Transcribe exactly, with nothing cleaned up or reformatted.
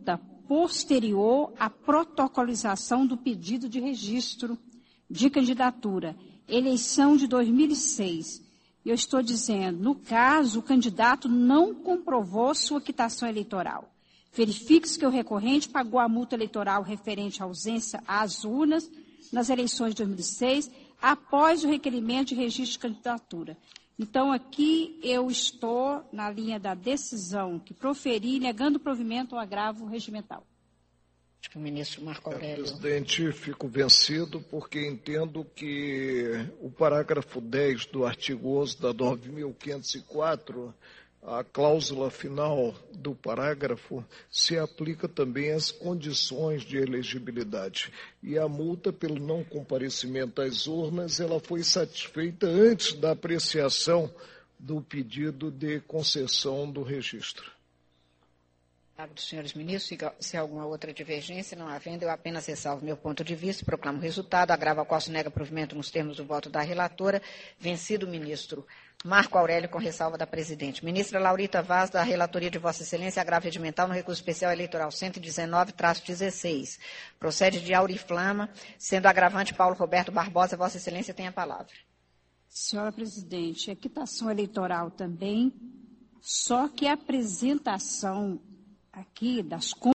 multa posterior à protocolização do pedido de registro de candidatura, eleição de dois mil e seis. Eu estou dizendo, no caso, o candidato não comprovou sua quitação eleitoral. Verifique-se que o recorrente pagou a multa eleitoral referente à ausência às urnas nas eleições de dois mil e seis, após o requerimento de registro de candidatura. Então, aqui eu estou na linha da decisão que proferi, negando provimento ao agravo regimental. Acho que o ministro Marco Aurélio. Presidente, fico vencido porque entendo que o parágrafo dez do artigo onze da nove mil quinhentos e quatro, a cláusula final do parágrafo, se aplica também às condições de elegibilidade. E a multa pelo não comparecimento às urnas, ela foi satisfeita antes da apreciação do pedido de concessão do registro. Dos senhores ministros, se há alguma outra divergência, não havendo, eu apenas ressalvo meu ponto de vista, proclamo o resultado, agravo ao qual se nega provimento nos termos do voto da relatora, vencido o ministro Marco Aurélio, com ressalva da presidente. Ministra Laurita Vaz, da relatoria de Vossa Excelência, agravo regimental no recurso especial eleitoral cento e dezenove traço dezesseis. Procede de auriflama, sendo agravante Paulo Roberto Barbosa. Vossa Excelência tem a palavra. Senhora presidente, a quitação eleitoral também, só que a apresentação aqui das